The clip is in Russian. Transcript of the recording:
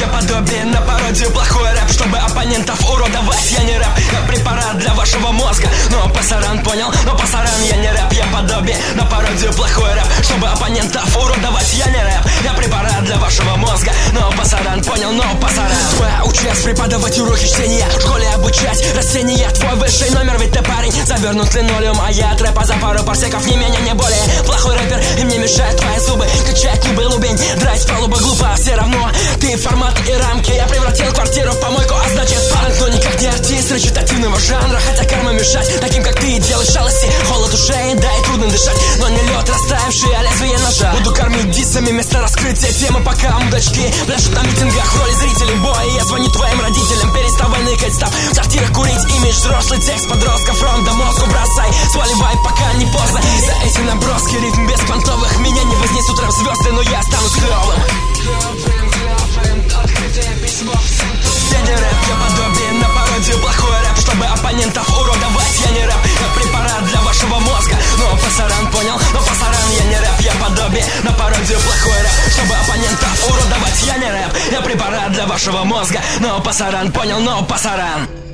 я подобие на пародию плохой рэп. Чтобы оппонентов уродовать, я не рэп, я препарат для вашего мозга. Но пасаран, понял? Но пасаран, я не рэп, я подобие на пародию плохой рэп. Чтобы оппонентов уродовать, я не рэп, я препарат для вашего мозга. Но пасаран, понял? Но пасаран. Твоя участь преподавать уроки чтения, в школе обучать растения. Твой высший номер, ведь ты парень завернут в линолеум, а я от рэпа за пару парсеков, не менее, не более. Плохой рэпер, и мне мешают твои зубы. Качать клубы, лубень, драть палубы глупо. Все равно ты формат и рамки. Я превратил квартиру в помойку, а значит парень, но никак не артист речитативного жанра. Хотя карма мешать таким, как ты, делать шалости. Холод ушей, да и трудно дышать, но не лед, растаявший, а лезвие ножа. Буду кормить диссами вместо раскрытия темы, пока мудачки пляшут на митингах в роли зрителей боя. Я звоню твоим родителям, переставай ныкать, став в сортирах курить имидж. Взрослый текст подростков, фронт до мозгу бросай, сваливай, пока не поздно. За эти наброски рифм беспонтовых меня не вознесут рэп звезды, но я останусь клёвым. Я не рэп, я подобие на пародию плохой рэп. Чтобы оппонентов уродовать, я не рэп, я препарат для вашего мозга. Но пасаран, понял? Но пасаран, я не рэп, я подобие на пародию плохой рэп. Чтобы оппонентов уродовать, я не рэп, я препарат для вашего мозга. Но пасаран, понял? Но пасаран.